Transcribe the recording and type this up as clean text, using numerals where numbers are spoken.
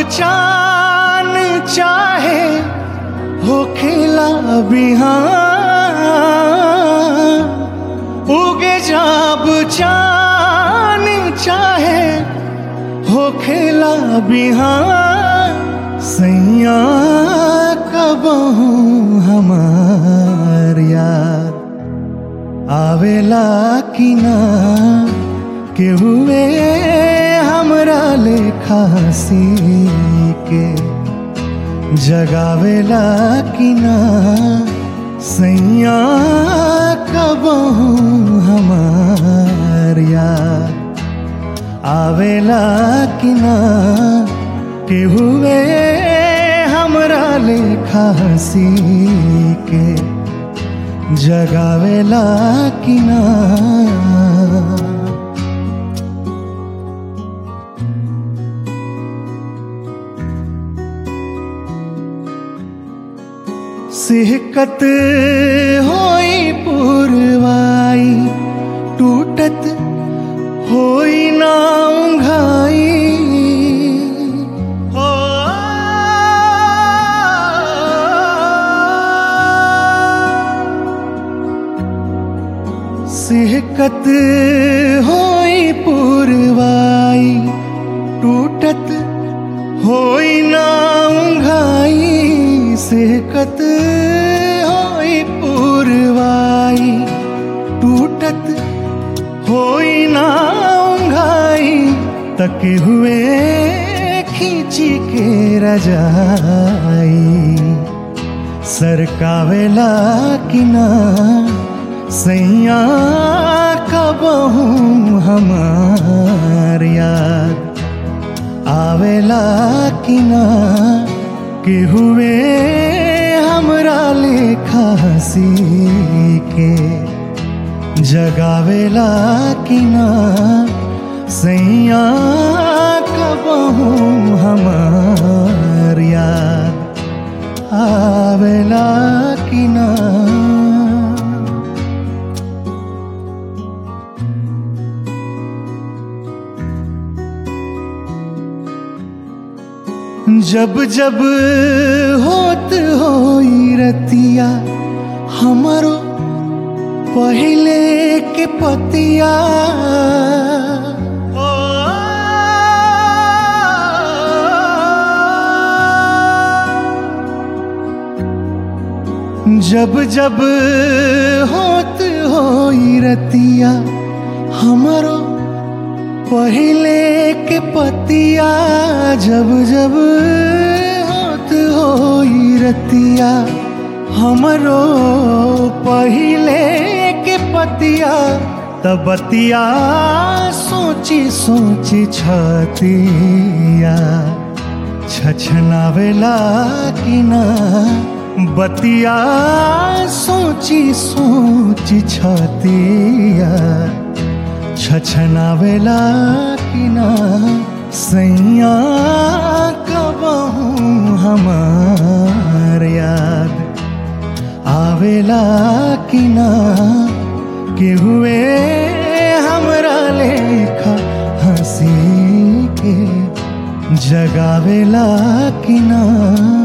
चान चाहे होखेला बिहान, उगे जब चान चाहे होखेला बिहान, सैया कबहू हमार याद आवेला कि ना, केहुए हमरा लेखा सी के जगावेला कि ना, सैया कबहू हमार याद आवेला कि ना, केहुए हमरा लेखा सी के जगावेला कि ना। सिहकत होई पुरवाई, टूटत होई ना उंघाई, हो सिहकत होई पुरवाई, टूटत होई ना उंघाई, सिहकत होई पुरवाई, टूटत होई ना उंघाई, तके हुए खींची के रजाई सरकावेला कि ना, सैया कबहू हमार याद आवेला कि ना, केहुए हमरा लेखा सी के जगावेला कि ना, सैया कबहू हमार याद आवेला कि ना। जब जब होत होई रतिया हमारो पहले के पतिया, जब जब होत होई रतिया हमारो पहले के पतिया, जब जब होत होई रतिया हमरो पहले के पतिया, तब बतिया सोची सोची छतिया छछनावेला कि ना, बतिया सोची सोची छतिया छछनावेला कि ना, सैया कबहू हमार याद आवेला कि ना, केहुए हमरा लेखा हंसी के जगावेला कि ना।